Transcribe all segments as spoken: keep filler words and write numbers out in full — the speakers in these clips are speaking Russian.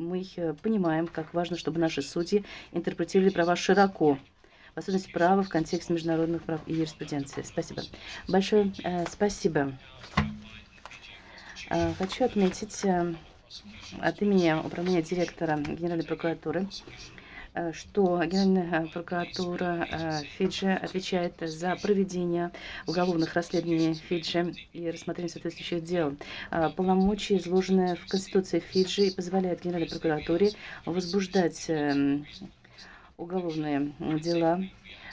мы э, понимаем, как важно, чтобы наши судьи интерпретировали права широко, в особенности права в контексте международных прав и юриспруденции. Спасибо. Большое э, спасибо. Э, хочу отметить э, от имени управления директора Генеральной прокуратуры, э, что Генеральная прокуратура э, Фиджи отвечает за проведение уголовных расследований Фиджи и рассмотрение соответствующих дел. Э, Полномочия, изложенные в Конституции Фиджи, позволяют Генеральной прокуратуре возбуждать э, уголовные дела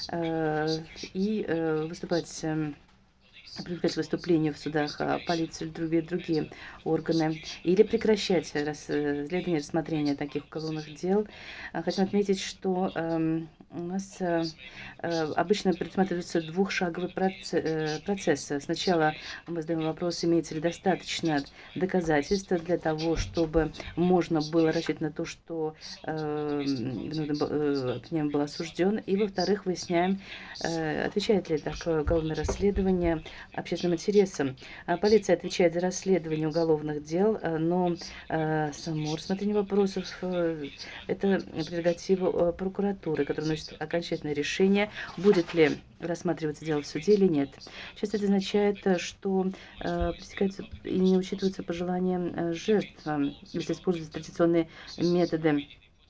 э, и э, выступать э, привлекать к выступлению в судах а, полицию или другие, другие органы, или прекращать расследование, рассмотрение таких уголовных дел. А, Хотим отметить, что эм, у нас э, э, обычно предусматривается двухшаговый проц- э, процесс. Сначала мы задаем вопрос, имеется ли достаточно доказательств для того, чтобы можно было рассчитывать на то, что э, виновный был- э, обвиняемый был осужден. И, во-вторых, выясняем, э, отвечает ли такое уголовное расследование общественным интересам. А Полиция отвечает за расследование уголовных дел, э, но э, само рассмотрение вопросов э, – это прерогатива э, прокуратуры, которая носит окончательное решение, будет ли рассматриваться дело в суде или нет. Часто это означает, э, что э, пресекаются и не учитываются пожелания э, жертв, э, если используются традиционные методы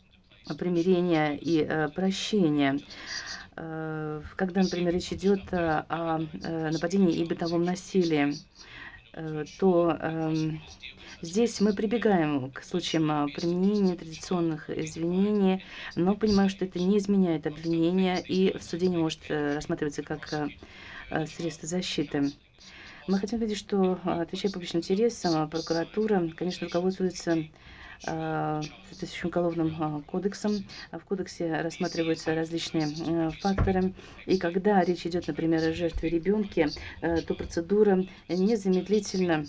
примирения и э, прощения. Э, Когда, например, речь идет э, о э, нападении и бытовом насилии, э, то эм, здесь мы прибегаем к случаям а, применения традиционных извинений, но понимаем, что это не изменяет обвинения и в суде не может э, рассматриваться как э, э, средство защиты. Мы хотим видеть, что, а, отвечая публичным интересам, а, прокуратура, конечно, руководствуется а, соответствующим уголовным а, кодексом. А В кодексе рассматриваются различные э, факторы. И когда речь идет, например, о жертве ребенке, э, то процедура незамедлительно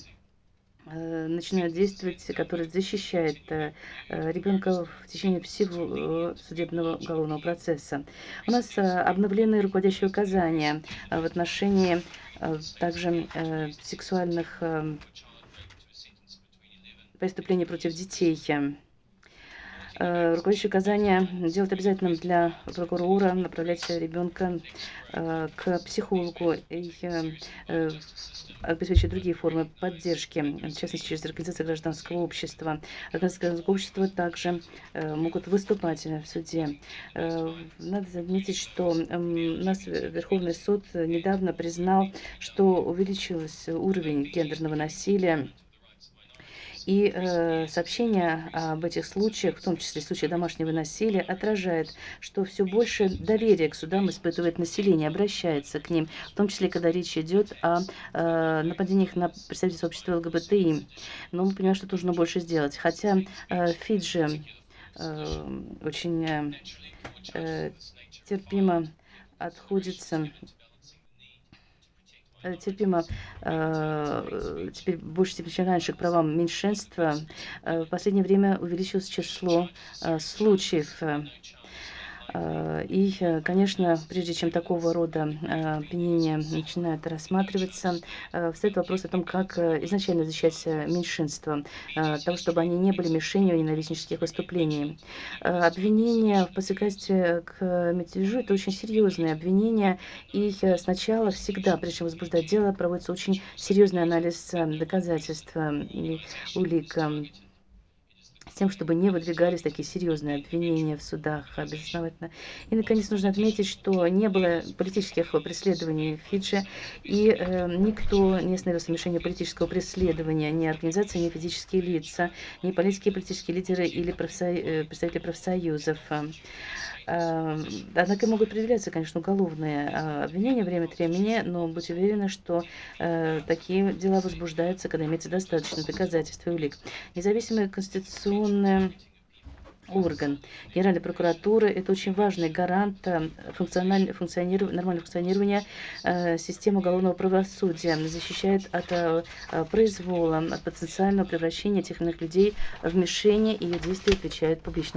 э, начинает действовать, которая защищает э, э, ребенка в течение всего э, судебного уголовного процесса. У нас э, обновлены руководящие указания э, в отношении э, также э, сексуальных э, преступлений против детей. Э, Руководящие указания делают обязательным для прокурора направлять ребенка э, к психологу и э, э, обеспечить другие формы поддержки, в частности, через организации гражданского общества. Организации гражданского общества также э, могут выступать э, в суде. Э, Надо заметить, что эм, у нас Верховный суд недавно признал, что увеличился уровень гендерного насилия. И э, сообщение об этих случаях, в том числе случаях домашнего насилия, отражает, что все больше доверия к судам испытывает население, обращается к ним, в том числе, когда речь идет о э, нападениях на представителей сообщества ЛГБТИ. Но мы понимаем, что нужно больше сделать. Хотя э, Фиджи э, очень э, э, терпимо отходится э, терпимо э, теперь больше степени, чем раньше, к правам меньшинства. Э, В последнее время увеличилось число э, случаев. э, э, И, э, конечно, прежде чем такого рода э, обвинения начинают рассматриваться, э, встает вопрос о том, как э, изначально защищать э, меньшинство, э, от того, чтобы они не были мишенью ненавистнических выступлений. Э, Обвинения в посягательстве к мятежу – это очень серьезные обвинения, и э, сначала всегда, прежде чем возбуждать дело, проводится очень серьезный анализ э, доказательств э, и улик, э, с тем, чтобы не выдвигались такие серьезные обвинения в судах а, безосновательно. И, наконец, нужно отметить, что не было политических преследований в Фиджи, и э, никто не становился мишенью политического преследования, ни организации, ни физические лица, ни политические и политические лидеры или профсо... э, представители профсоюзов. Э, Однако могут предъявляться, конечно, уголовные а, обвинения время от времени, но будьте уверены, что э, такие дела возбуждаются, когда имеется достаточно доказательств и улик. Независимая конституционная орган. Генеральная прокуратура – это очень важный гарант э, функциональ- функциониров- нормального функционирования э, системы уголовного правосудия, защищает от э, э, произвола, от потенциального превращения тех или иных людей в мишени, и ее действия отвечают публично.